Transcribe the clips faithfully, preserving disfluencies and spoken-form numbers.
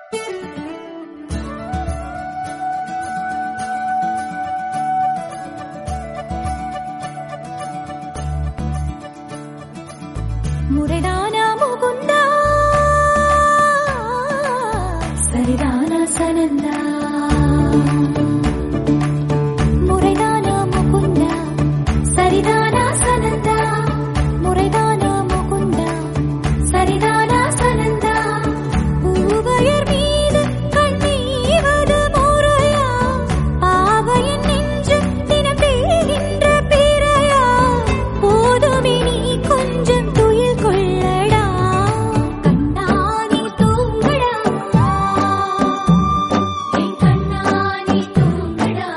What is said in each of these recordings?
முறைதானா முகுந்தா சரிதானா சனந்தா முறைதானா முகுந்தா சரிதானா சனந்தா முறைதானா முகுந்தா சரிதானா சனந்தா பூவையர் மீது கண்ணீவது முறையா பாவையின் நெஞ்சு தினம் தேகின்ற பிறையா போதுமே நீ கொஞ்சம் துயில் கொள்ளடா கண்ணானி தூங்கடா என் கண்ணானி தூங்கடா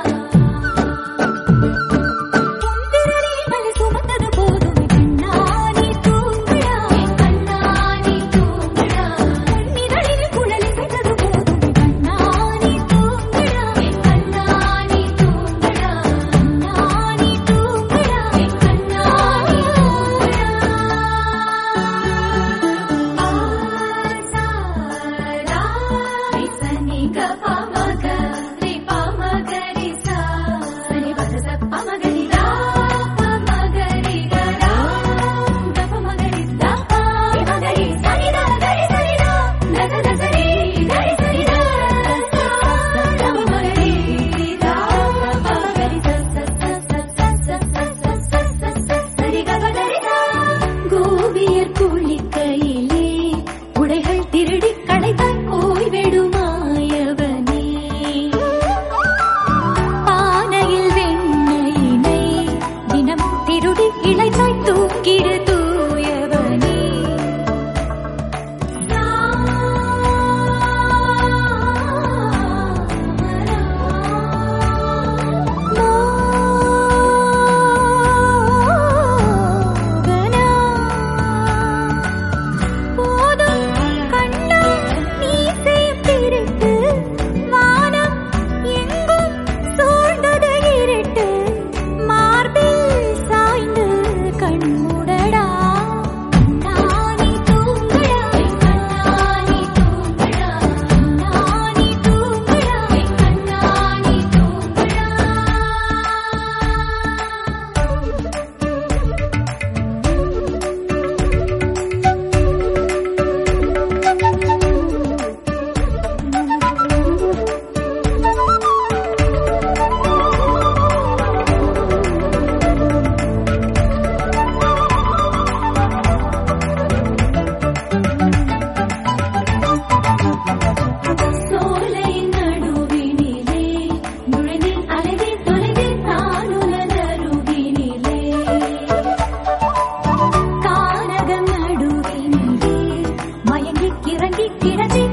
உந்திரனே மலை சுமந்தது போதும் கண்ணானி தூங்கடா என் கண்ணானி தூங்கடா கண்ணிதழில் குழலி செய்தது போதும் கண்ணானி தூங்கடா என் கண்ணானி தூங்கடா கண்ணானி தூங்கடா என் கண்ணானி கோபியர் குளிக்கையிலே உடைகள் திருடி கடைத்தாய் போய்விடுமாயவனே பானையில் வெண்ணையினை தினம் திருடி இளைத்தாய் தூக்கிடு தூயவனே போதும் கண்ணா நீ செய்யும் திருட்டு வானம் எங்கும் சூழ்ந்தது இருட்டு மார்பில் சாய்ந்து கண்மூடடா கண்ணானி தூங்கடா கண்ணானி தூங்கடா கண்ணானி தூங்கடா கண்ணானி தூங்கடா சோலையின் நடுவினிலே நுழைந்தேன் அலைந்தேன் தொலைந்தேன் நான் உனதருகினிலே கானகம் நடுவினிலே மயங்கி கிறங்கி கிடந்தேன்